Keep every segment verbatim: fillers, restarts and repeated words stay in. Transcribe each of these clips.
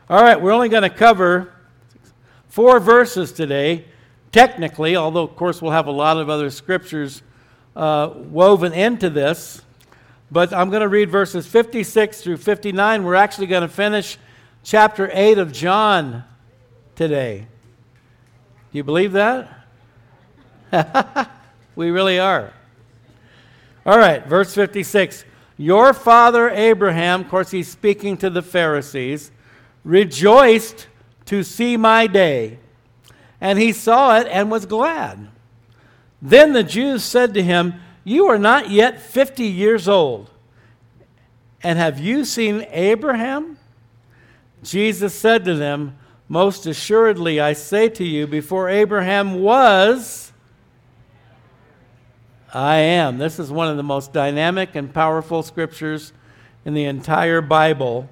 All right, we're only going to cover four verses today, technically, although, of course, we'll have a lot of other scriptures uh, woven into this. But I'm going to read verses fifty-six through fifty-nine. We're actually going to finish chapter eight of John today. Do you believe that? We really are. All right, verse fifty-six. Your father Abraham, of course he's speaking to the Pharisees, rejoiced to see my day, and he saw it and was glad. Then the Jews said to him, you are not yet fifty years old, and have you seen Abraham? Jesus said to them, most assuredly I say to you, before Abraham was, I am. This is one of the most dynamic and powerful scriptures in the entire Bible.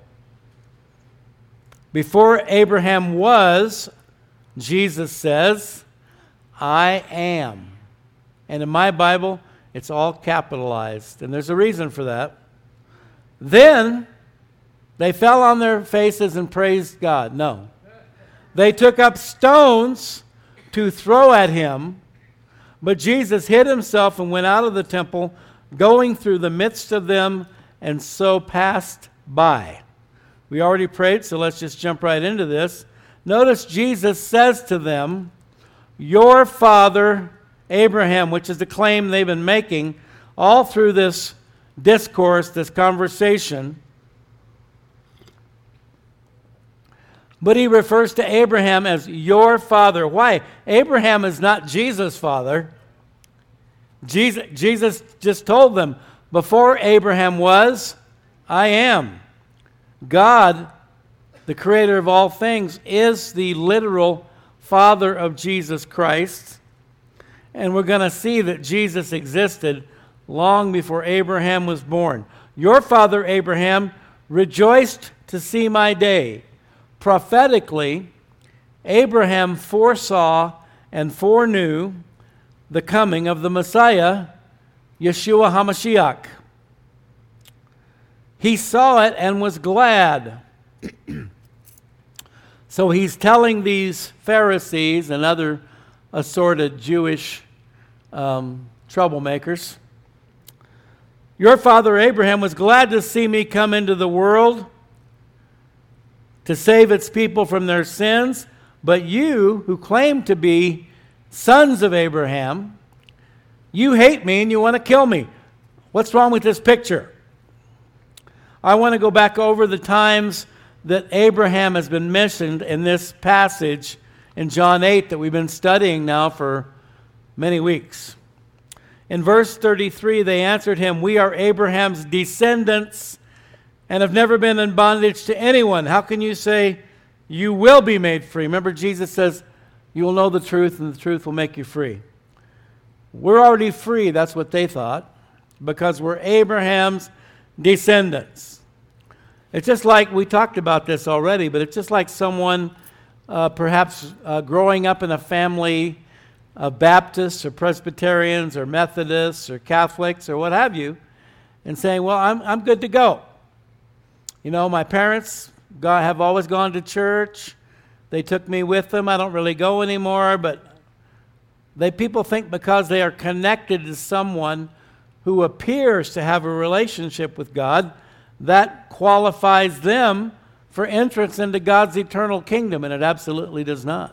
Before Abraham was, Jesus says, I am. And in my Bible, it's all capitalized, and there's a reason for that. Then they fell on their faces and praised God. No. They took up stones to throw at him, but Jesus hid himself and went out of the temple, going through the midst of them, and so passed by. We already prayed, so let's just jump right into this. Notice Jesus says to them, your father Abraham, which is the claim they've been making all through this discourse, this conversation. But he refers to Abraham as your father. Why? Abraham is not Jesus' father. Jesus, Jesus just told them, before Abraham was, I am. God, the creator of all things, is the literal father of Jesus Christ. And we're going to see that Jesus existed long before Abraham was born. Your father Abraham rejoiced to see my day. Prophetically, Abraham foresaw and foreknew the coming of the Messiah, Yeshua HaMashiach. He saw it and was glad. So he's telling these Pharisees and other assorted Jewish um, troublemakers, your father Abraham was glad to see me come into the world to save its people from their sins, but you, who claim to be sons of Abraham, you hate me and you want to kill me. What's wrong with this picture? I want to go back over the times that Abraham has been mentioned in this passage in John eight that we've been studying now for many weeks. In verse thirty-three, they answered him, we are Abraham's descendants and have never been in bondage to anyone. How can you say you will be made free? Remember, Jesus says, you will know the truth and the truth will make you free. We're already free, that's what they thought, because we're Abraham's descendants. It's just like, we talked about this already, but it's just like someone uh, perhaps uh, growing up in a family of Baptists or Presbyterians or Methodists or Catholics or what have you, and saying, well, I'm I'm good to go. You know, my parents go, have always gone to church. They took me with them. I don't really go anymore, but they people think because they are connected to someone who appears to have a relationship with God, that qualifies them for entrance into God's eternal kingdom, and it absolutely does not.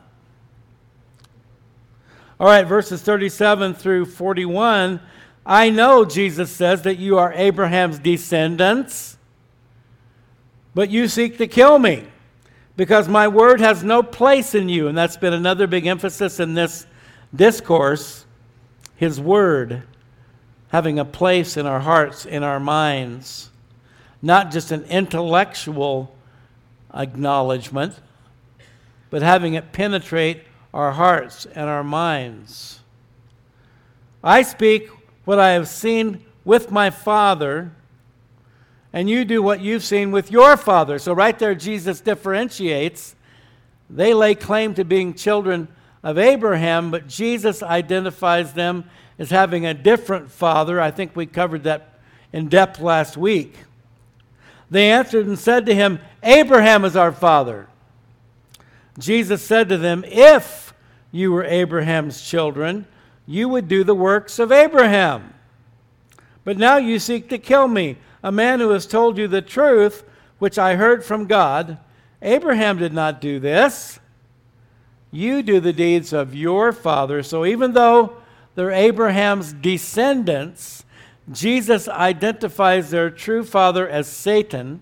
All right, verses thirty-seven through forty-one. I know, Jesus says, that you are Abraham's descendants, but you seek to kill me because my word has no place in you. And that's been another big emphasis in this discourse, his word having a place in our hearts, in our minds, not just an intellectual acknowledgement, but having it penetrate our hearts and our minds. I speak what I have seen with my Father, and you do what you've seen with your father. So right there, Jesus differentiates. They lay claim to being children of Abraham, but Jesus identifies them as having a different father. I think we covered that in depth last week. They answered and said to him, Abraham is our father. Jesus said to them, "If you were Abraham's children, you would do the works of Abraham. But now you seek to kill me, a man who has told you the truth, which I heard from God. Abraham did not do this. You do the deeds of your father." So even though they're Abraham's descendants, Jesus identifies their true father as Satan.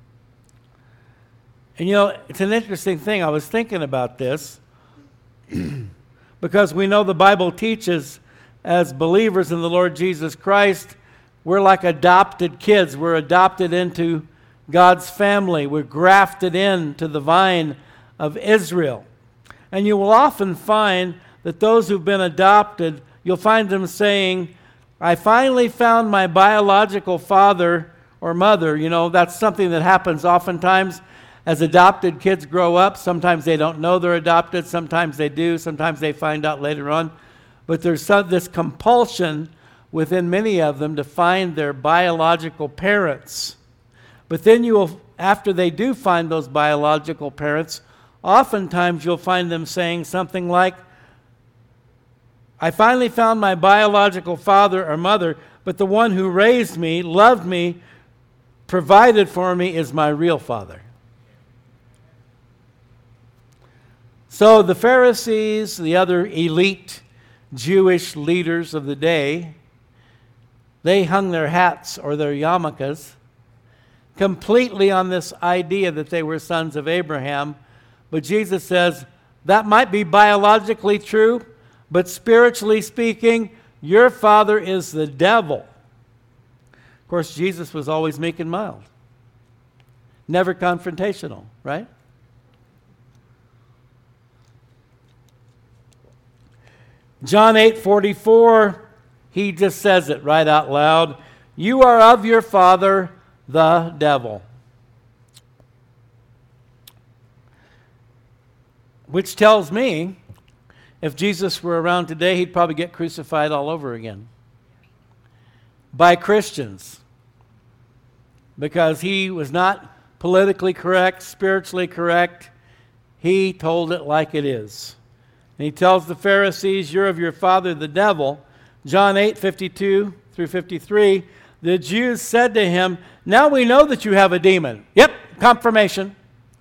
And you know, it's an interesting thing. I was thinking about this because we know the Bible teaches as believers in the Lord Jesus Christ, we're like adopted kids. We're adopted into God's family. We're grafted into the vine of Israel. And you will often find that those who've been adopted, you'll find them saying, "I finally found my biological father or mother." You know, that's something that happens oftentimes as adopted kids grow up. Sometimes they don't know they're adopted. Sometimes they do. Sometimes they find out later on. But there's some, this compulsion within many of them to find their biological parents. But then you will, after they do find those biological parents, oftentimes you'll find them saying something like, "I finally found my biological father or mother, but the one who raised me, loved me, provided for me is my real father." So the Pharisees, the other elite Jewish leaders of the day, they hung their hats or their yarmulkes completely on this idea that they were sons of Abraham. But Jesus says, that might be biologically true, but spiritually speaking, your father is the devil. Of course, Jesus was always meek and mild. Never confrontational, right? John eight forty-four, he just says it right out loud. "You are of your father, the devil." Which tells me, if Jesus were around today, he'd probably get crucified all over again by Christians, because he was not politically correct, spiritually correct. He told it like it is. And he tells the Pharisees, "You're of your father, the devil." John eight fifty-two through fifty-three, the Jews said to him, "Now we know that you have a demon." Yep, confirmation.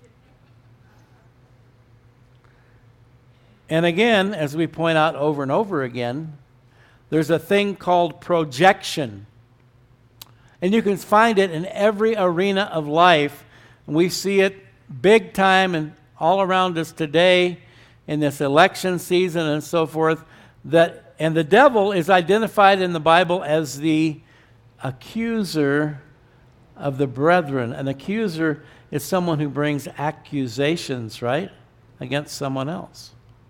And again, as we point out over and over again, there's a thing called projection. And you can find it in every arena of life. And we see it big time and all around us today in this election season and so forth. That, and the devil is identified in the Bible as the accuser of the brethren. An accuser is someone who brings accusations, right, against someone else.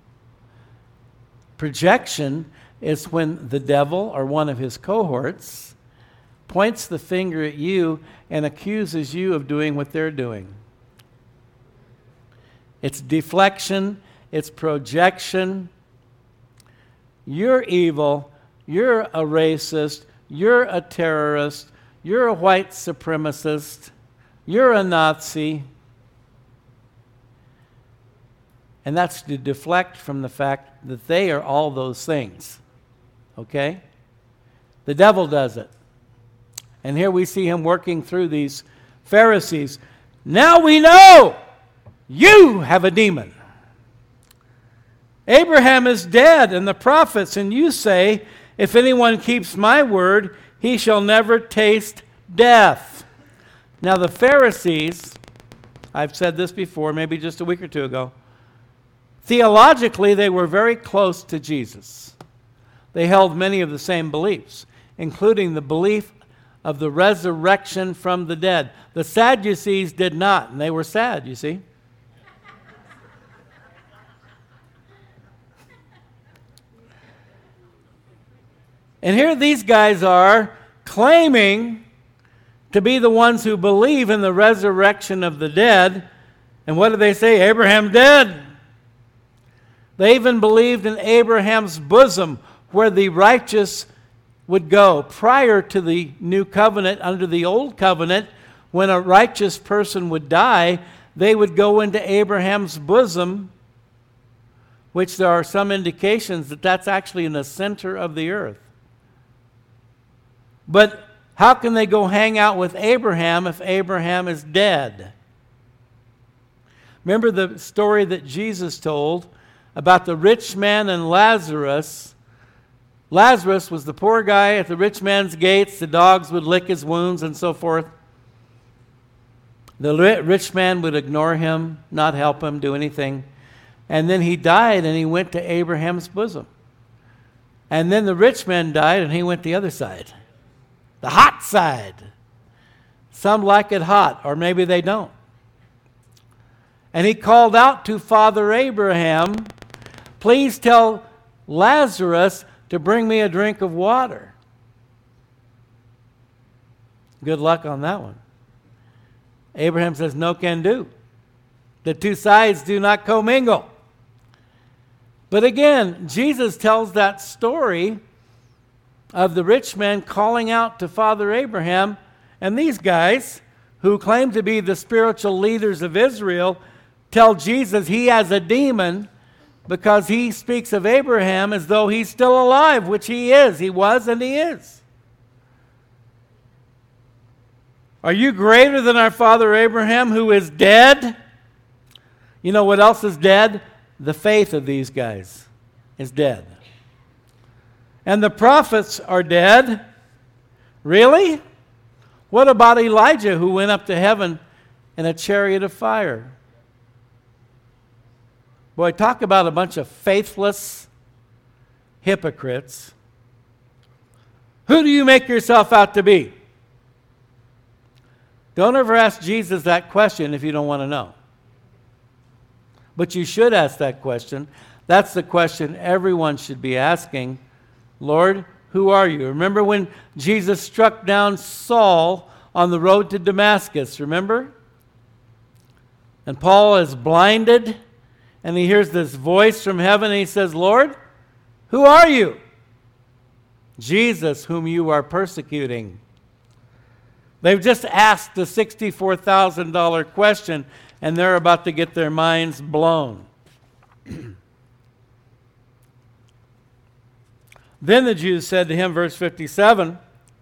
Projection is when the devil or one of his cohorts points the finger at you and accuses you of doing what they're doing. It's deflection, it's projection. You're evil, you're a racist, you're a terrorist, you're a white supremacist, you're a Nazi. And that's to deflect from the fact that they are all those things. Okay? The devil does it. And here we see him working through these Pharisees. "Now we know you have a demon. Abraham is dead and the prophets, and you say, if anyone keeps my word, he shall never taste death." Now the Pharisees, I've said this before, maybe just a week or two ago, theologically they were very close to Jesus. They held many of the same beliefs, including the belief of the resurrection from the dead. The Sadducees did not, and they were sad, you see. And here these guys are claiming to be the ones who believe in the resurrection of the dead. And what do they say? Abraham's dead. They even believed in Abraham's bosom, where the righteous would go. Prior to the new covenant, under the old covenant, when a righteous person would die, they would go into Abraham's bosom which there are some indications that that's actually in the center of the earth. But how can they go hang out with Abraham if Abraham is dead? Remember the story that Jesus told about the rich man and Lazarus. Lazarus was the poor guy at the rich man's gates. The dogs would lick his wounds and so forth. The rich man would ignore him, not help him, do anything. And then he died and he went to Abraham's bosom. And then the rich man died and he went the other side. The hot side. Some like it hot, or maybe they don't. And he called out to Father Abraham, please tell Lazarus to bring me a drink of water. Good luck on that one. Abraham says, no can do. The two sides do not commingle. But again, Jesus tells that story of the rich man calling out to Father Abraham, and these guys, who claim to be the spiritual leaders of Israel, tell Jesus he has a demon because he speaks of Abraham as though he's still alive, which he is. He was and he is. Are you greater than our father Abraham, who is dead? You know what else is dead? The faith of these guys is dead. And the prophets are dead. Really? What about Elijah, who went up to heaven in a chariot of fire? Boy, talk about a bunch of faithless hypocrites. Who do you make yourself out to be? Don't ever ask Jesus that question if you don't want to know. But you should ask that question. That's the question everyone should be asking. Lord, who are you? Remember when Jesus struck down Saul on the road to Damascus, remember? And Paul is blinded, and he hears this voice from heaven, and he says, Lord, who are you? Jesus, whom you are persecuting. They've just asked the sixty-four thousand dollars question, and they're about to get their minds blown. Then the Jews said to him, verse fifty-seven,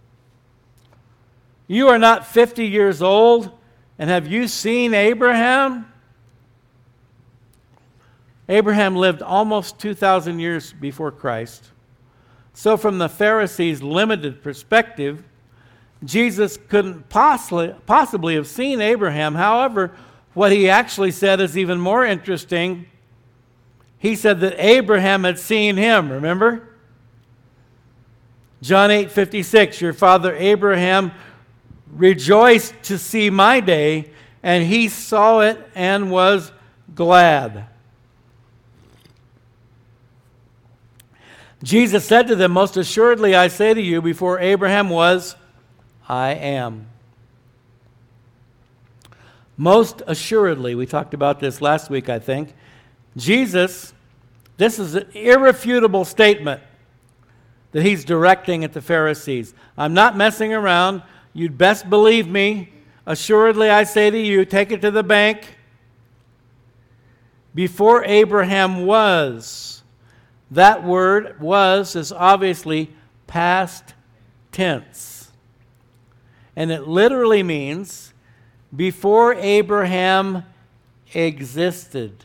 you are not fifty years old, and have you seen Abraham? Abraham lived almost two thousand years before Christ. So from the Pharisees' limited perspective, Jesus couldn't possibly, possibly have seen Abraham. However, what he actually said is even more interesting. He said that Abraham had seen him, remember? John eight fifty-six, your father Abraham rejoiced to see my day, and he saw it and was glad. Jesus said to them, most assuredly I say to you, before Abraham was, I am. Most assuredly, we talked about this last week, I think. Jesus, this is an irrefutable statement that he's directing at the Pharisees. I'm not messing around. You'd best believe me. Assuredly, I say to you, take it to the bank. Before Abraham was, that word was is obviously past tense. And it literally means before Abraham existed.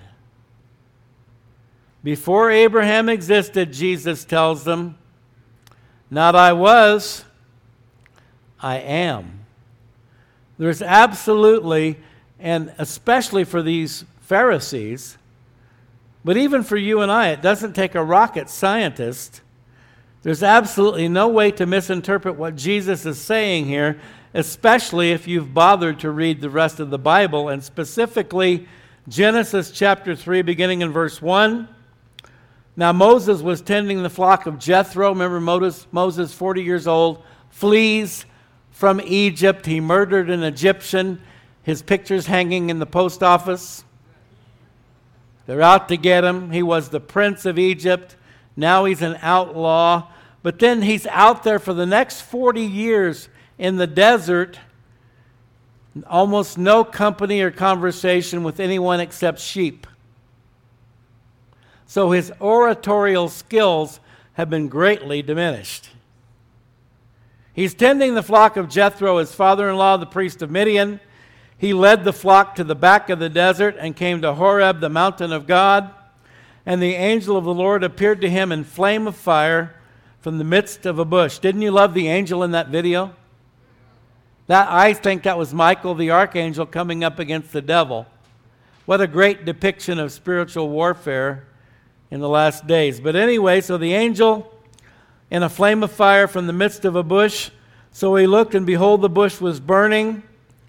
Before Abraham existed, Jesus tells them, not I was, I am. There's absolutely, and especially for these Pharisees, but even for you and I, it doesn't take a rocket scientist. There's absolutely no way to misinterpret what Jesus is saying here, especially if you've bothered to read the rest of the Bible, and specifically Genesis chapter three, beginning in verse one. Now Moses was tending the flock of Jethro. Remember Moses, Moses, forty years old, flees from Egypt. He murdered an Egyptian. His picture's hanging in the post office. They're out to get him. He was the prince of Egypt. Now he's an outlaw. But then he's out there for the next forty years in the desert. Almost no company or conversation with anyone except sheep. so his oratorial skills have been greatly diminished. He's tending the flock of Jethro, his father-in-law, the priest of Midian. He led the flock to the back of the desert and came to Horeb, the mountain of God. And the angel of the Lord appeared to him in flame of fire from the midst of a bush. Didn't you love the angel in that video? That, I think that was Michael the archangel coming up against the devil. What a great depiction of spiritual warfare in the last days. But anyway, so the angel in a flame of fire from the midst of a bush. So he looked, and behold, the bush was burning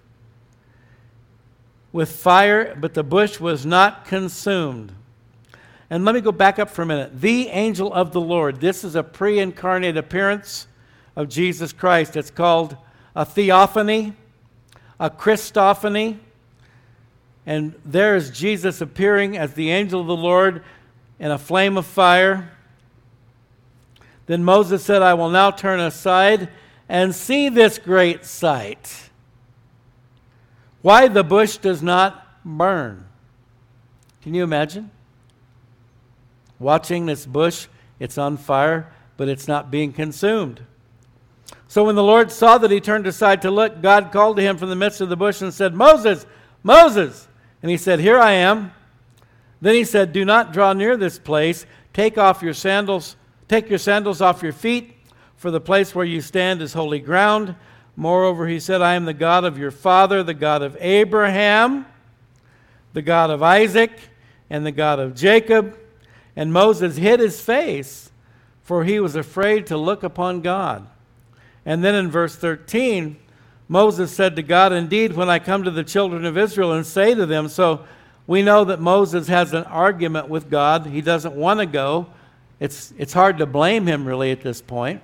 with fire, but the bush was not consumed. And let me go back up for a minute. The angel of the Lord. This is a pre-incarnate appearance of Jesus Christ. It's called a theophany, a Christophany. And there is Jesus appearing as the angel of the Lord in a flame of fire. Then Moses said, I will now turn aside and see this great sight. Why the bush does not burn. Can you imagine? Watching this bush, it's on fire, but it's not being consumed. So when the Lord saw that he turned aside to look, God called to him from the midst of the bush and said, Moses, Moses! And he said, Here I am. Then he said, Do not draw near this place. Take off your sandals, take your sandals off your feet, for the place where you stand is holy ground. Moreover, he said, I am the God of your father, the God of Abraham, the God of Isaac, and the God of Jacob. And Moses hid his face, for he was afraid to look upon God. And then in verse thirteen, Moses said to God, Indeed, when I come to the children of Israel and say to them, so we know that Moses has an argument with God. He doesn't want to go. It's, it's hard to blame him really at this point.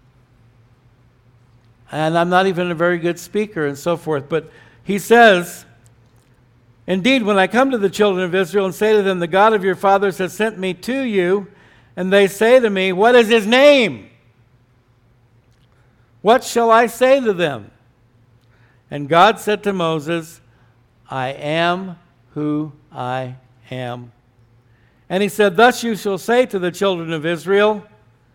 And I'm not even a very good speaker and so forth. But he says, Indeed, when I come to the children of Israel and say to them, the God of your fathers has sent me to you, and they say to me, What is his name? What shall I say to them? And God said to Moses, I am who I am. And he said, Thus you shall say to the children of Israel,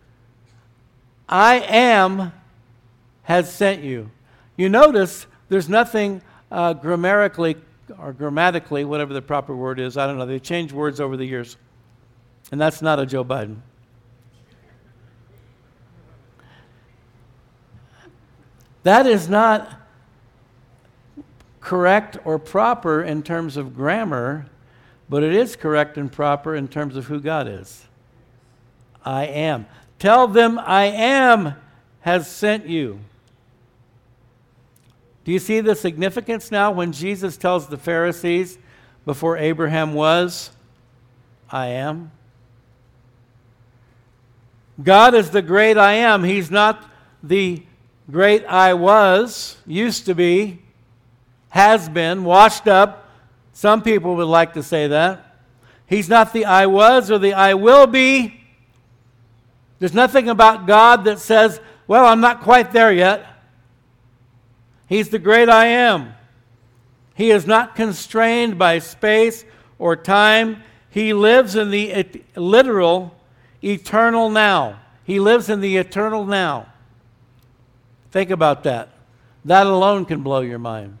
I am has sent you. You notice there's nothing uh, grammatically or grammatically, whatever the proper word is, I don't know. They changed words over the years. And that's not a Joe Biden. That is not correct or proper in terms of grammar, but it is correct and proper in terms of who God is. I am. Tell them I am has sent you. Do you see the significance now when Jesus tells the Pharisees before Abraham was, I am? God is the great I am. He's not the great I was, used to be, has been, washed up. Some people would like to say that. He's not the I was or the I will be. There's nothing about God that says, well, I'm not quite there yet. He's the great I am. He is not constrained by space or time. He lives in the et- literal, eternal now. He lives in the eternal now. Think about that. That alone can blow your mind.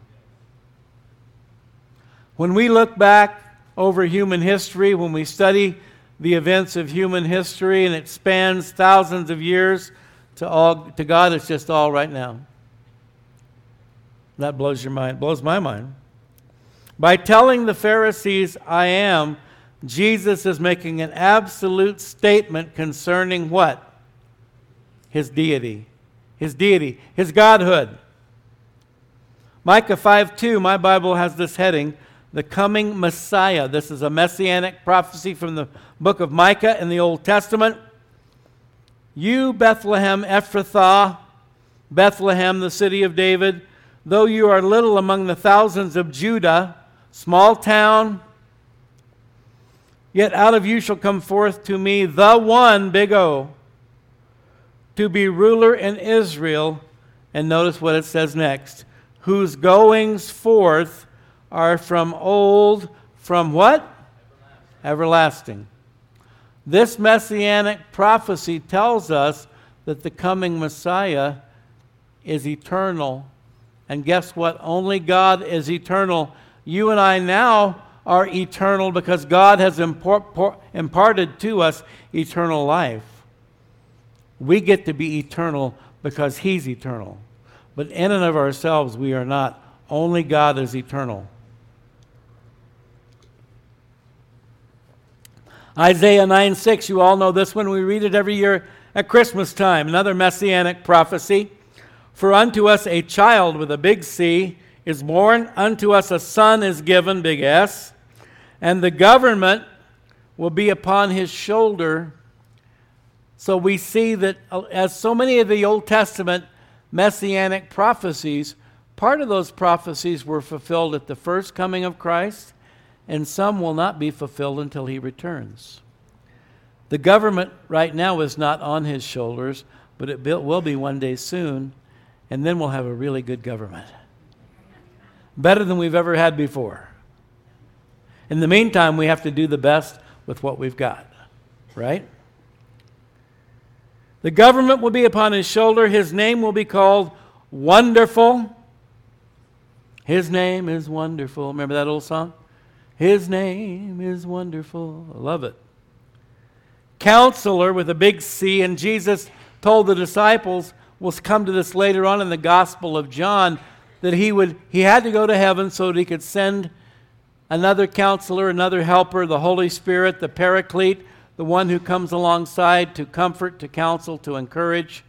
When we look back over human history, when we study the events of human history, and it spans thousands of years, to all to God, it's just all right now. That blows your mind, blows my mind. By telling the Pharisees, I am, Jesus is making an absolute statement concerning what? His deity. His deity. His godhood. Micah five two, my Bible has this heading, the coming Messiah. This is a messianic prophecy from the book of Micah in the Old Testament. You, Bethlehem Ephrathah, Bethlehem, the city of David, though you are little among the thousands of Judah, small town, yet out of you shall come forth to me the one, big O, to be ruler in Israel. And notice what it says next. Whose goings forth are from old, from what? Everlasting. Everlasting. This messianic prophecy tells us that the coming Messiah is eternal. And guess what? Only God is eternal. You and I now are eternal because God has import, imparted to us eternal life. We get to be eternal because He's eternal. But in and of ourselves, we are not. Only God is eternal. Isaiah nine six, you all know this one. We read it every year at Christmas time. Another messianic prophecy. For unto us a child with a big C is born, unto us a son is given, big S, and the government will be upon his shoulder. So we see that as so many of the Old Testament messianic prophecies, part of those prophecies were fulfilled at the first coming of Christ, and some will not be fulfilled until He returns. The government right now is not on His shoulders, but it will be one day soon, and then we'll have a really good government. Better than we've ever had before. In the meantime, we have to do the best with what we've got, right? The government will be upon His shoulder. His name will be called Wonderful. His name is wonderful. Remember that old song? His name is wonderful. I love it. Counselor with a big C, and Jesus told the disciples, we'll come to this later on in the Gospel of John, that he would he had to go to heaven so that He could send another counselor, another helper, the Holy Spirit, the Paraclete, the one who comes alongside to comfort, to counsel, to encourage.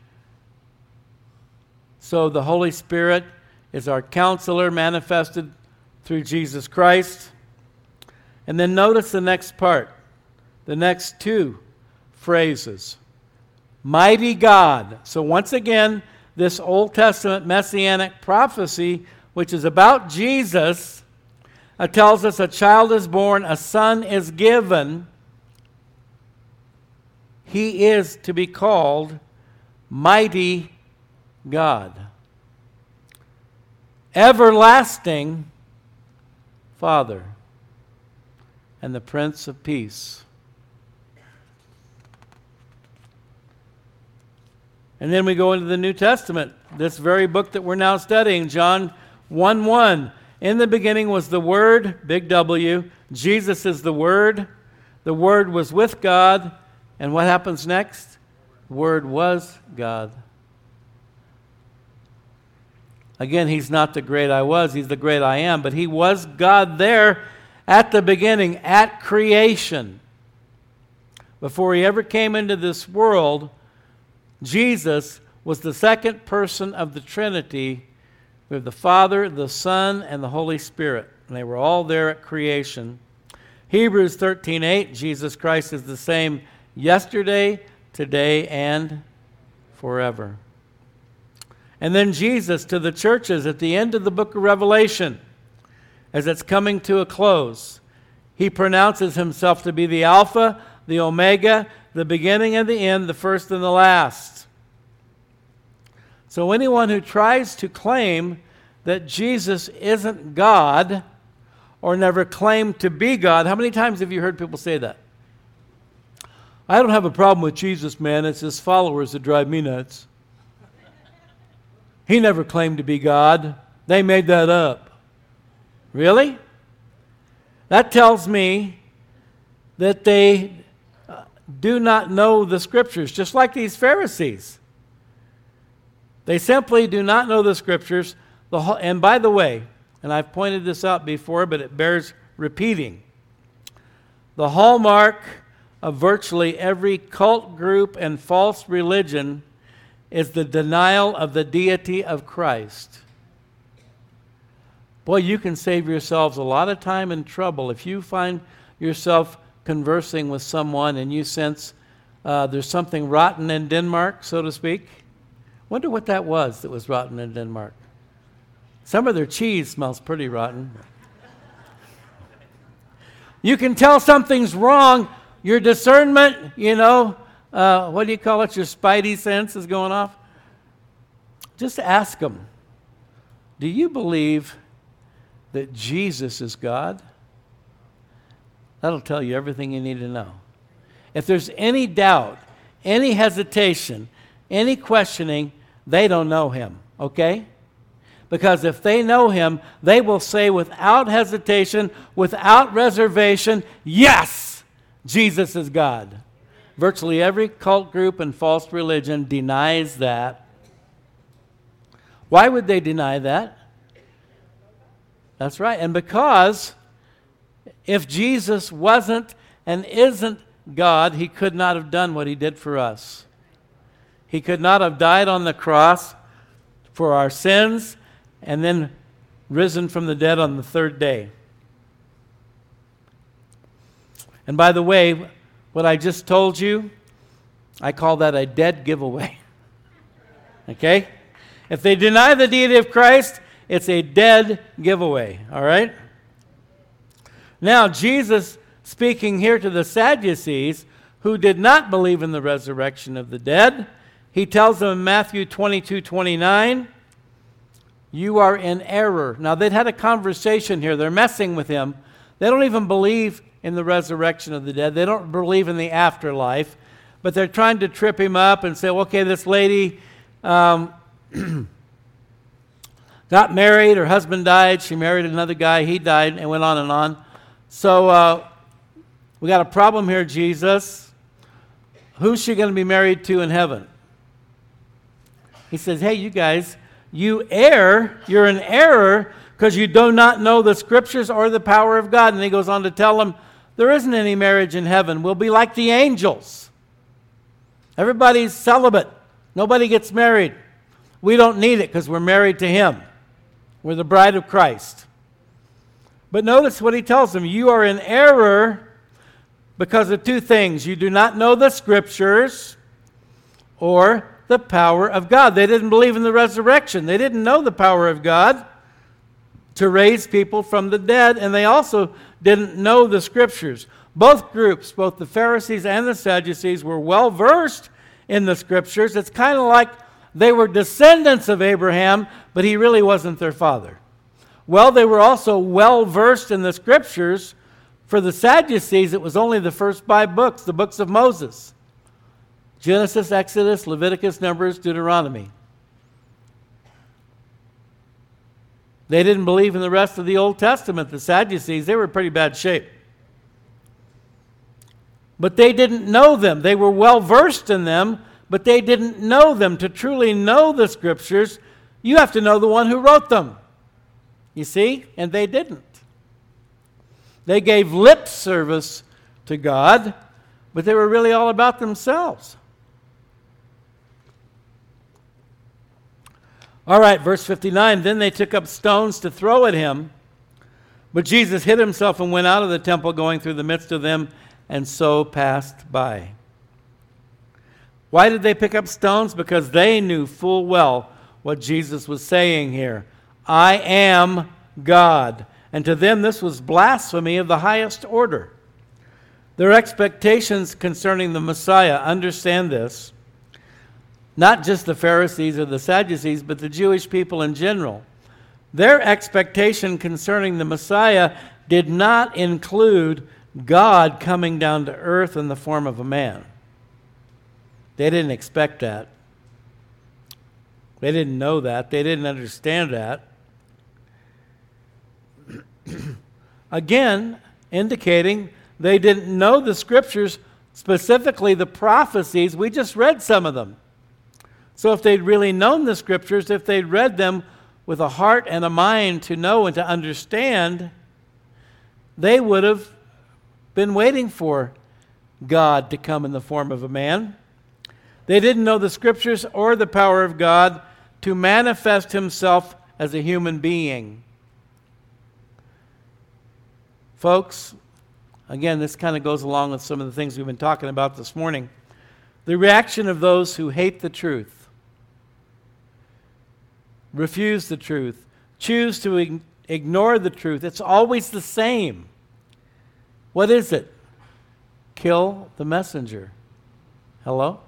So the Holy Spirit is our counselor manifested through Jesus Christ. And then notice the next part, the next two phrases. Mighty God. So once again, this Old Testament messianic prophecy, which is about Jesus, uh, tells us a child is born, a son is given. He is to be called Mighty God. Everlasting Father and the Prince of Peace. And then we go into the New Testament, this very book that we're now studying, John one one. In the beginning was the Word, big W. Jesus is the Word. The Word was with God. And what happens next? The Word was God. Again, He's not the great I was, He's the great I am, but He was God there at the beginning, at creation. Before He ever came into this world, Jesus was the second person of the Trinity. We have the Father, the Son, and the Holy Spirit. And they were all there at creation. Hebrews thirteen eight, Jesus Christ is the same yesterday, today, and forever. And then Jesus to the churches at the end of the book of Revelation, as it's coming to a close, He pronounces Himself to be the Alpha, the Omega, the beginning and the end, the first and the last. So anyone who tries to claim that Jesus isn't God or never claimed to be God, how many times have you heard people say that? I don't have a problem with Jesus, man. It's His followers that drive me nuts. He never claimed to be God. They made that up. Really? That tells me that they do not know the Scriptures, just like these Pharisees. They simply do not know the Scriptures. The whole, and by the way, and I've pointed this out before, but it bears repeating, the hallmark of virtually every cult group and false religion is the denial of the deity of Christ. Boy, you can save yourselves a lot of time and trouble if you find yourself conversing with someone and you sense uh, there's something rotten in Denmark, so to speak. Wonder what that was that was rotten in Denmark. Some of their cheese smells pretty rotten. You can tell something's wrong. Your discernment, you know, uh, what do you call it? Your spidey sense is going off. Just ask them, do you believe that Jesus is God? That'll tell you everything you need to know. If there's any doubt, any hesitation, any questioning, they don't know him, okay? Because if they know him, they will say without hesitation, without reservation, yes, Jesus is God. Virtually every cult group and false religion denies that. Why would they deny that? That's right. And because if Jesus wasn't and isn't God, he could not have done what he did for us. He could not have died on the cross for our sins and then risen from the dead on the third day. And by the way, what I just told you, I call that a dead giveaway. Okay? If they deny the deity of Christ, it's a dead giveaway. All right? Now, Jesus, speaking here to the Sadducees, who did not believe in the resurrection of the dead, he tells them in Matthew twenty-two twenty-nine, you are in error. Now, they'd had a conversation here. They're messing with him. They don't even believe in the resurrection of the dead. They don't believe in the afterlife. But they're trying to trip him up and say, okay, this lady um, got married. Her husband died. She married another guy. He died, and went on and on. So uh, we got a problem here, Jesus. Who's she going to be married to in heaven? He says, hey, you guys, you err. You're in error because you do not know the Scriptures or the power of God. And he goes on to tell them, there isn't any marriage in heaven. We'll be like the angels. Everybody's celibate. Nobody gets married. We don't need it because we're married to him. We're the bride of Christ. But notice what he tells them. You are in error because of two things. You do not know the Scriptures or the power of God. They didn't believe in the resurrection. They didn't know the power of God to raise people from the dead, and they also didn't know the Scriptures. Both groups, both the Pharisees and the Sadducees, were well versed in the Scriptures. It's kind of like they were descendants of Abraham, but he really wasn't their father. Well, they were also well versed in the Scriptures. For the Sadducees, it was only the first five books, the books of Moses: Genesis, Exodus, Leviticus, Numbers, Deuteronomy. They didn't believe in the rest of the Old Testament. The Sadducees, they were in pretty bad shape. But they didn't know them. They were well versed in them, but they didn't know them. To truly know the Scriptures, you have to know the one who wrote them. You see? And they didn't. They gave lip service to God, but they were really all about themselves. All right, verse fifty-nine, then they took up stones to throw at him, but Jesus hid himself and went out of the temple, going through the midst of them, and so passed by. Why did they pick up stones? Because they knew full well what Jesus was saying here. I am God. And to them this was blasphemy of the highest order. Their expectations concerning the Messiah, understand this, not just the Pharisees or the Sadducees, but the Jewish people in general. Their expectation concerning the Messiah did not include God coming down to earth in the form of a man. They didn't expect that. They didn't know that. They didn't understand that. Again, indicating they didn't know the Scriptures, specifically the prophecies. We just read some of them. So if they'd really known the Scriptures, if they'd read them with a heart and a mind to know and to understand, they would have been waiting for God to come in the form of a man. They didn't know the Scriptures or the power of God to manifest himself as a human being. Folks, again, this kind of goes along with some of the things we've been talking about this morning. The reaction of those who hate the truth, refuse the truth, choose to ig- ignore the truth, it's always the same. What is it? Kill the messenger. Hello?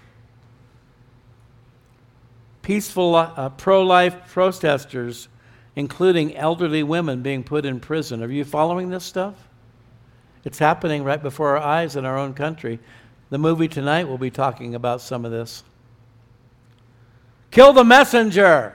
Peaceful uh, pro-life protesters, including elderly women being put in prison. Are you following this stuff? It's happening right before our eyes in our own country. The movie tonight will be talking about some of this. Kill the messenger.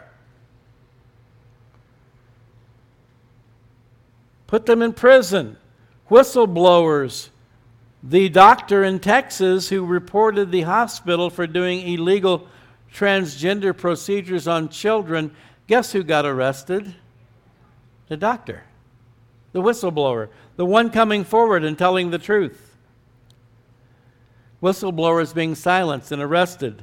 Put them in prison. Whistleblowers. The doctor in Texas who reported the hospital for doing illegal transgender procedures on children, guess who got arrested? The doctor. The whistleblower. The one coming forward and telling the truth. Whistleblowers being silenced and arrested.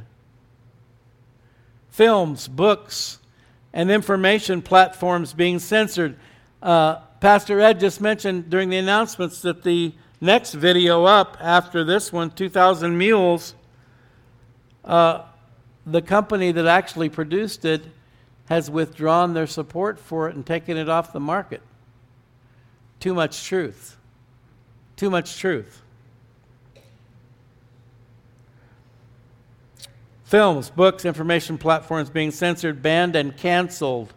Films, books, and information platforms being censored. Uh, Pastor Ed just mentioned during the announcements that the next video up after this one, two thousand Mules, uh, the company that actually produced it has withdrawn their support for it and taken it off the market. Too much truth. Too much truth. Films, books, information platforms being censored, banned, and canceled.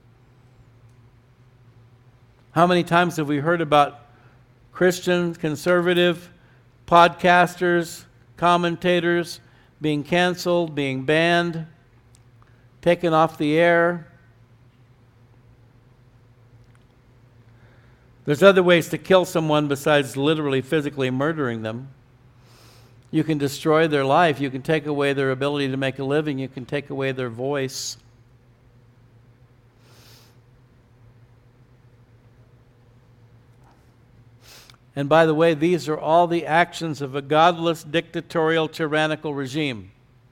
How many times have we heard about Christian, conservative, podcasters, commentators being canceled, being banned, taken off the air? There's other ways to kill someone besides literally physically murdering them. You can destroy their life. You can take away their ability to make a living. You can take away their voice. And by the way, these are all the actions of a godless, dictatorial, tyrannical regime.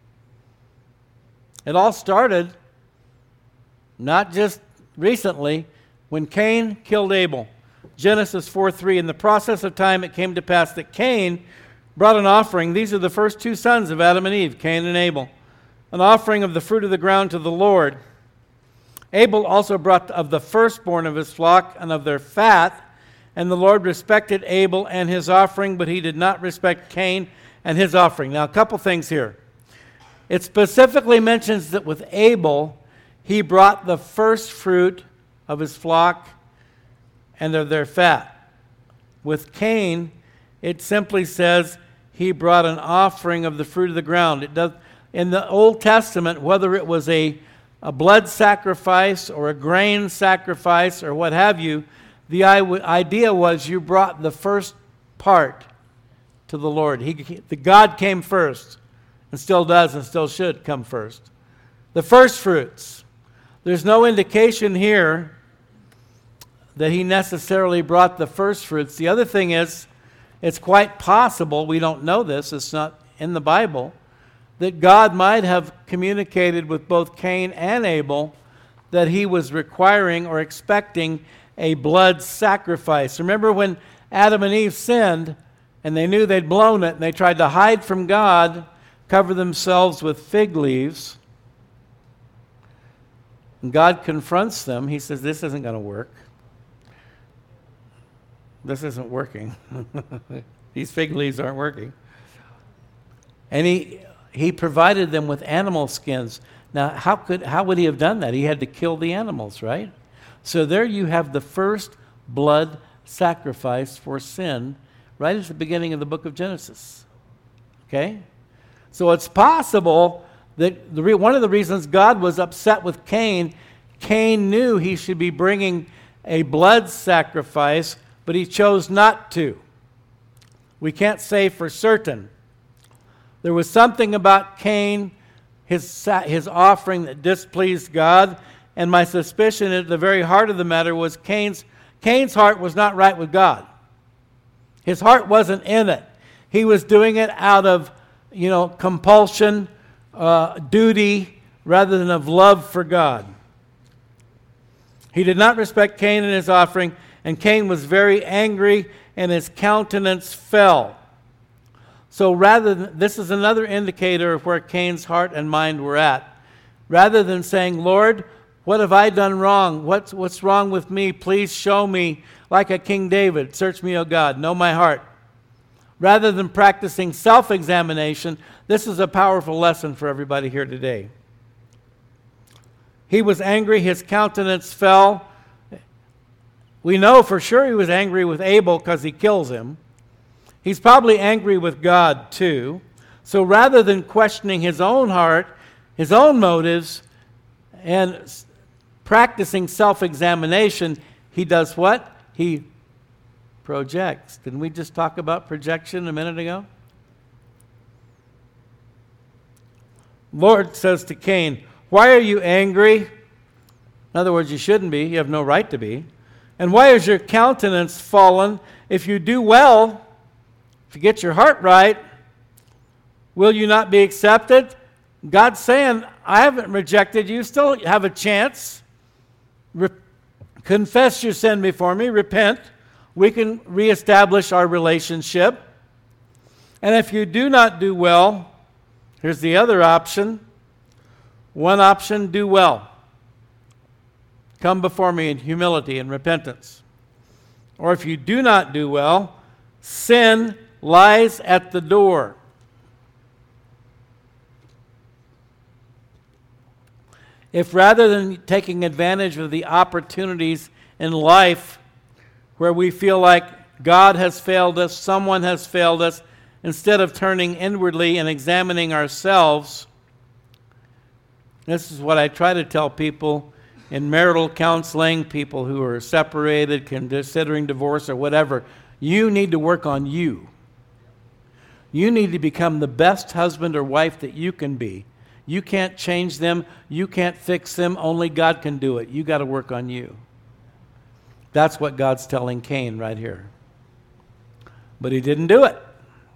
It all started not just recently when Cain killed Abel. Genesis four three, in the process of time it came to pass that Cain brought an offering. These are the first two sons of Adam and Eve, Cain and Abel. An offering of the fruit of the ground to the Lord. Abel also brought of the firstborn of his flock and of their fat. And the Lord respected Abel and his offering, but he did not respect Cain and his offering. Now, a couple things here. It specifically mentions that with Abel, he brought the first fruit of his flock and of their fat. With Cain, it simply says he brought an offering of the fruit of the ground. It does, in the Old Testament, whether it was a, a blood sacrifice or a grain sacrifice or what have you, the idea was you brought the first part to the Lord. He, the God came first, and still does and still should come first. The first fruits. There's no indication here that he necessarily brought the first fruits. The other thing is, it's quite possible, we don't know this, it's not in the Bible, that God might have communicated with both Cain and Abel that he was requiring or expecting a blood sacrifice. Remember when Adam and Eve sinned and they knew they'd blown it and they tried to hide from God, cover themselves with fig leaves. And God confronts them. He says, this isn't going to work. This isn't working. These fig leaves aren't working. And he he provided them with animal skins. Now, how could how would he have done that? He had to kill the animals, right? So there you have the first blood sacrifice for sin right at the beginning of the book of Genesis. Okay? So it's possible that the re- one of the reasons God was upset with Cain, Cain knew he should be bringing a blood sacrifice, but he chose not to. We can't say for certain. There was something about Cain, his, his offering, that displeased God. And my suspicion at the very heart of the matter was Cain's, Cain's heart was not right with God. His heart wasn't in it. He was doing it out of, you know, compulsion, uh, duty, rather than of love for God. He did not respect Cain and his offering, and Cain was very angry, and his countenance fell. So rather than, this is another indicator of where Cain's heart and mind were at. Rather than saying, Lord, what have I done wrong? What's, what's wrong with me? Please show me, like a King David, search me, O God, know my heart. Rather than practicing self-examination, this is a powerful lesson for everybody here today. He was angry, his countenance fell. We know for sure he was angry with Abel because he kills him. He's probably angry with God too. So rather than questioning his own heart, his own motives, and s- practicing self-examination, he does what? He projects. Didn't we just talk about projection a minute ago? Lord says to Cain, "Why are you angry?" In other words, you shouldn't be. You have no right to be. "And why is your countenance fallen? If you do well, if you get your heart right, will you not be accepted?" God's saying, I haven't rejected you. Still have a chance. Re- confess your sin before me. Repent. We can reestablish our relationship. And if you do not do well, here's the other option. One option, do well. Come before me in humility and repentance. Or if you do not do well, sin lies at the door. If rather than taking advantage of the opportunities in life where we feel like God has failed us, someone has failed us, instead of turning inwardly and examining ourselves, this is what I try to tell people in marital counseling, people who are separated, considering divorce or whatever. You need to work on you. You need to become the best husband or wife that you can be. You can't change them. You can't fix them. Only God can do it. You got to work on you. That's what God's telling Cain right here. But he didn't do it.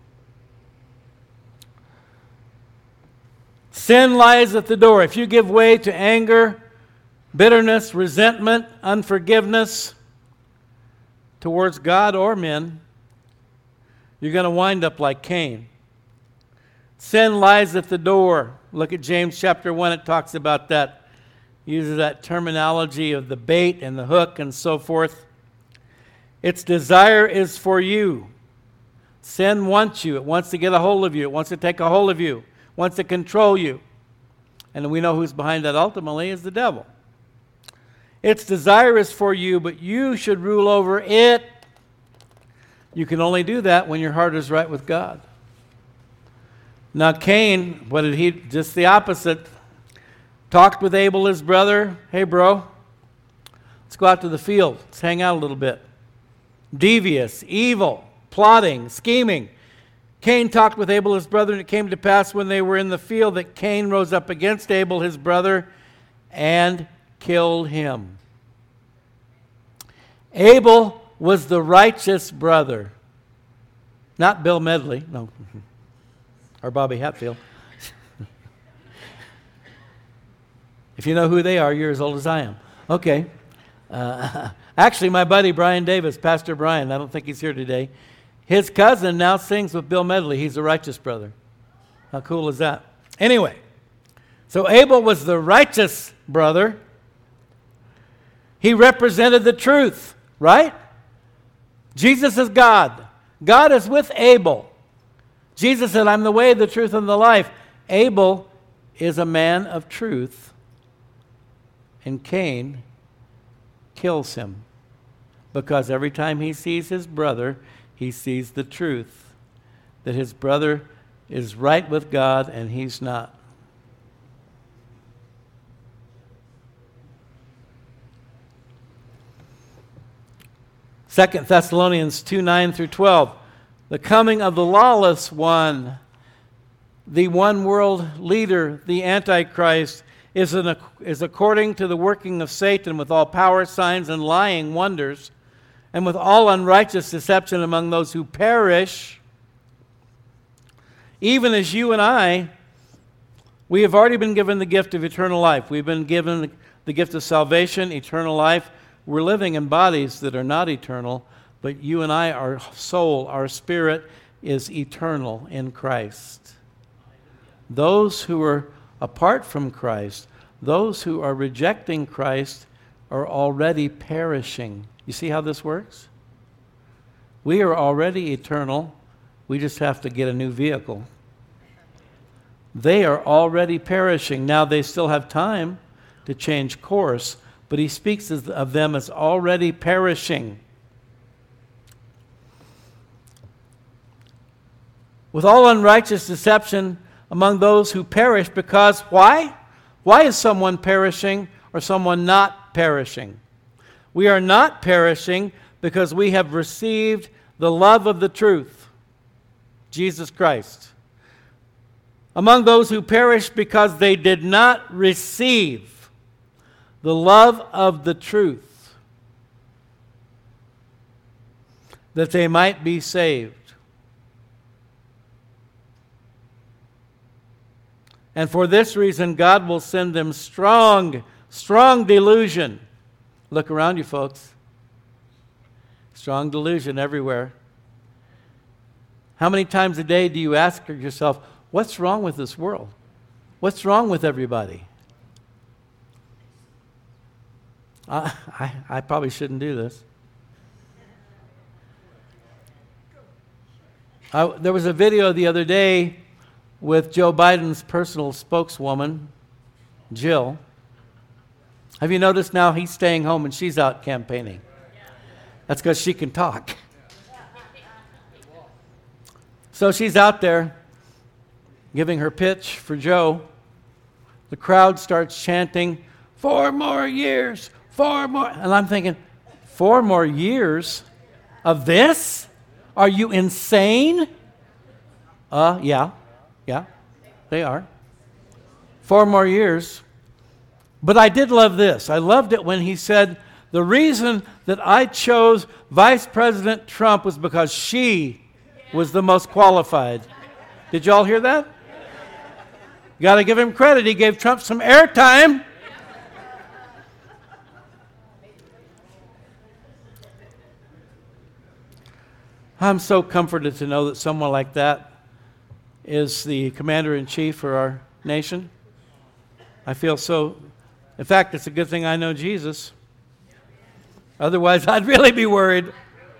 Sin lies at the door. If you give way to anger, bitterness, resentment, unforgiveness towards God or men, you're going to wind up like Cain. Sin lies at the door. Look at James chapter one. It talks about that. It uses that terminology of the bait and the hook and so forth. Its desire is for you. Sin wants you. It wants to get a hold of you. It wants to take a hold of you. It wants to control you. And we know who's behind that ultimately is the devil. Its desire is for you, but you should rule over it. You can only do that when your heart is right with God. Now Cain, what did he, just the opposite, talked with Abel, his brother. Hey bro, let's go out to the field. Let's hang out a little bit. Devious, evil, plotting, scheming. Cain talked with Abel, his brother, and it came to pass when they were in the field that Cain rose up against Abel, his brother, and killed him. Abel was the righteous brother. Not Bill Medley, no. Or Bobby Hatfield. If you know who they are, you're as old as I am. Okay. Uh, actually, my buddy Brian Davis, Pastor Brian, I don't think he's here today. His cousin now sings with Bill Medley. He's a righteous brother. How cool is that? Anyway, so Abel was the righteous brother. He represented the truth, right? Jesus is God. God is with Abel. Jesus said, I'm the way, the truth, and the life. Abel is a man of truth, and Cain kills him because every time he sees his brother, he sees the truth, that his brother is right with God and he's not. Second Thessalonians two, nine through twelve. The coming of the lawless one, the one world leader, the Antichrist, is, an, is according to the working of Satan with all power, signs, and lying wonders, and with all unrighteous deception among those who perish. Even as you and I, we have already been given the gift of eternal life. We've been given the gift of salvation, eternal life. We're living in bodies that are not eternal, but you and I, our soul, our spirit is eternal in Christ. Those who are apart from Christ, those who are rejecting Christ, are already perishing. You see how this works? We are already eternal. We just have to get a new vehicle. They are already perishing. Now they still have time to change course, but he speaks of them as already perishing. with all unrighteous deception among those who perish, because why? Why is someone perishing or someone not perishing? We are not perishing because we have received the love of the truth, Jesus Christ. Among those who perish because they did not receive the love of the truth, that they might be saved. And for this reason, God will send them strong, strong delusion. Look around you, folks. Strong delusion everywhere. How many times a day do you ask yourself, what's wrong with this world? What's wrong with everybody? I, I, I probably shouldn't do this. I, there was a video the other day with Joe Biden's personal spokeswoman, Jill. Have you noticed now he's staying home and she's out campaigning? That's because she can talk. So she's out there giving her pitch for Joe. The crowd starts chanting, four more years, four more. And I'm thinking, four more years of this? Are you insane? Uh, yeah, yeah, they are. Four more years. But I did love this. I loved it when he said, the reason that I chose Vice President Trump was because she was the most qualified. Did y'all hear that? Got to give him credit. He gave Trump some airtime. I'm so comforted to know that someone like that is the commander-in-chief for our nation. I feel so, in fact, it's a good thing I know Jesus. Otherwise, I'd really be worried.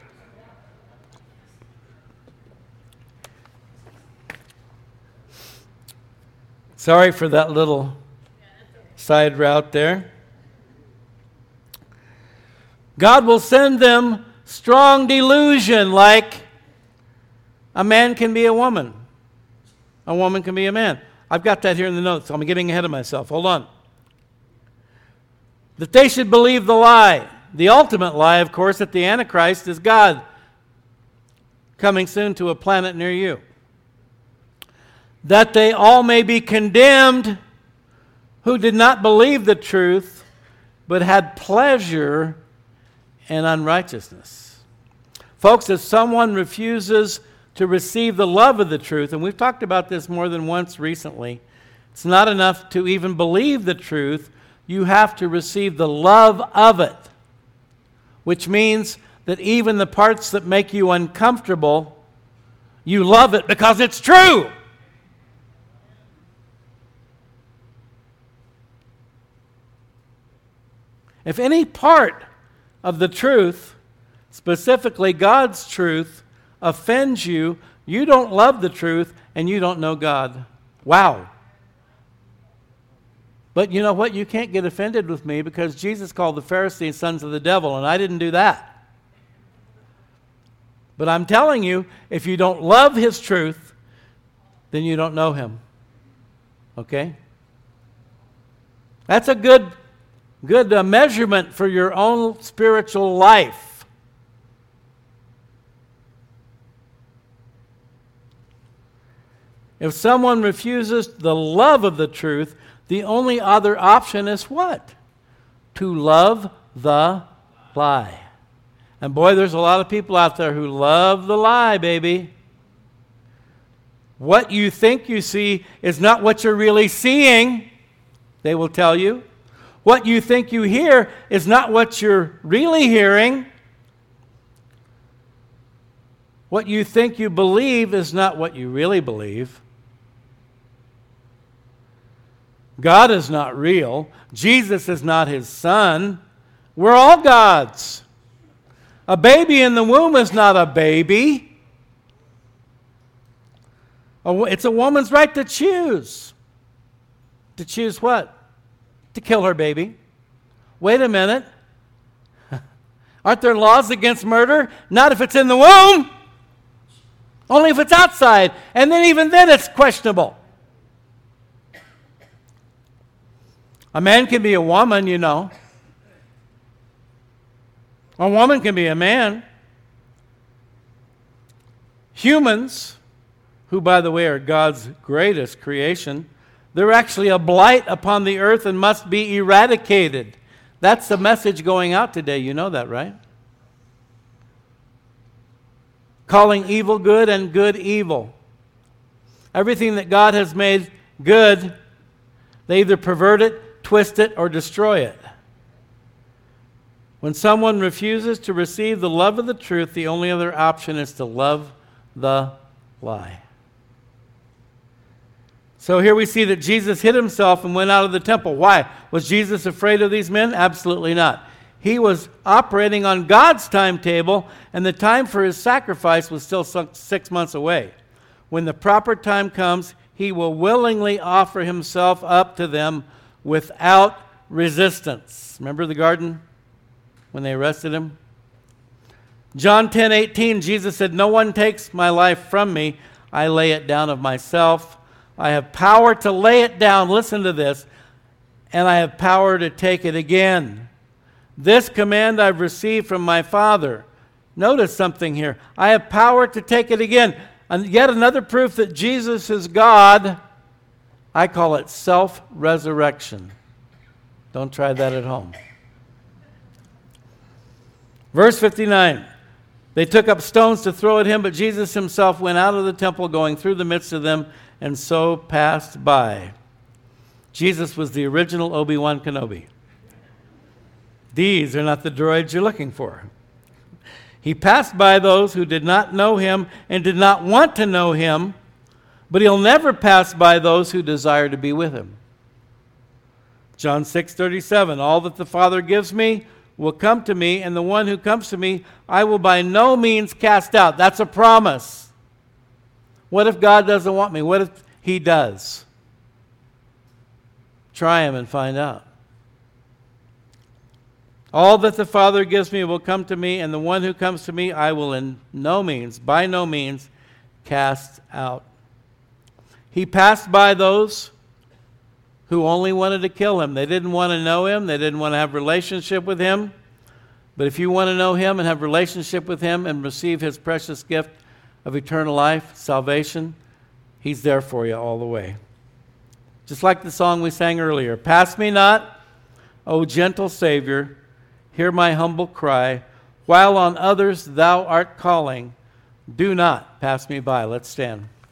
Sorry for that little side route there. God will send them strong delusion, like a man can be a woman. A woman can be a man. I've got that here in the notes. I'm getting ahead of myself. Hold on. That they should believe the lie. The ultimate lie, of course, that the Antichrist is God coming soon to a planet near you. That they all may be condemned who did not believe the truth, but had pleasure in unrighteousness. Folks, if someone refuses to receive the love of the truth, and we've talked about this more than once recently, it's not enough to even believe the truth. You have to receive the love of it, which means that even the parts that make you uncomfortable, you love it because it's true. If any part of the truth, specifically God's truth, offends you, you don't love the truth and you don't know God. Wow. But you know what? You can't get offended with me because Jesus called the Pharisees sons of the devil, and I didn't do that. But I'm telling you, if you don't love His truth, then you don't know Him. Okay? That's a good, good uh, measurement for your own spiritual life. If someone refuses the love of the truth, the only other option is what? To love the lie. And boy, there's a lot of people out there who love the lie, baby. What you think you see is not what you're really seeing, they will tell you. What you think you hear is not what you're really hearing. What you think you believe is not what you really believe. God is not real. Jesus is not His Son. We're all God's. A baby in the womb is not a baby. It's a woman's right to choose. To choose what? To kill her baby. Wait a minute. Aren't there laws against murder? Not if it's in the womb. Only if it's outside, and then even then it's questionable. A man can be a woman, you know. A woman can be a man. Humans, who, by the way, are God's greatest creation, they're actually a blight upon the earth and must be eradicated. That's the message going out today. You know that, right? Calling evil good and good evil. Everything that God has made good, they either pervert it, twist it, or destroy it. When someone refuses to receive the love of the truth, the only other option is to love the lie. So here we see that Jesus hid himself and went out of the temple. Why? Was Jesus afraid of these men? Absolutely not. He was operating on God's timetable, and the time for his sacrifice was still six months away. When the proper time comes, he will willingly offer himself up to them without resistance. Remember the garden when they arrested him? John ten eighteen, Jesus said, "No one takes my life from me. I lay it down of myself. I have power to lay it down," listen to this, "and I have power to take it again. This command I've received from my Father." Notice something here. I have power to take it again. And yet another proof that Jesus is God. I call it self-resurrection. Don't try that at home. Verse fifty-nine. They took up stones to throw at him, but Jesus himself went out of the temple, going through the midst of them, and so passed by. Jesus was the original Obi-Wan Kenobi. These are not the droids you're looking for. He passed by those who did not know him and did not want to know him, but he'll never pass by those who desire to be with him. John six thirty-seven, "All that the Father gives me will come to me, and the one who comes to me I will by no means cast out." That's a promise. What if God doesn't want me? What if he does? Try him and find out. "All that the Father gives me will come to me, and the one who comes to me I will in no means, by no means, cast out." He passed by those who only wanted to kill him. They didn't want to know him. They didn't want to have a relationship with him. But if you want to know him and have a relationship with him and receive his precious gift of eternal life, salvation, he's there for you all the way. Just like the song we sang earlier, "Pass me not, O gentle Savior, hear my humble cry. While on others thou art calling, do not pass me by." Let's stand.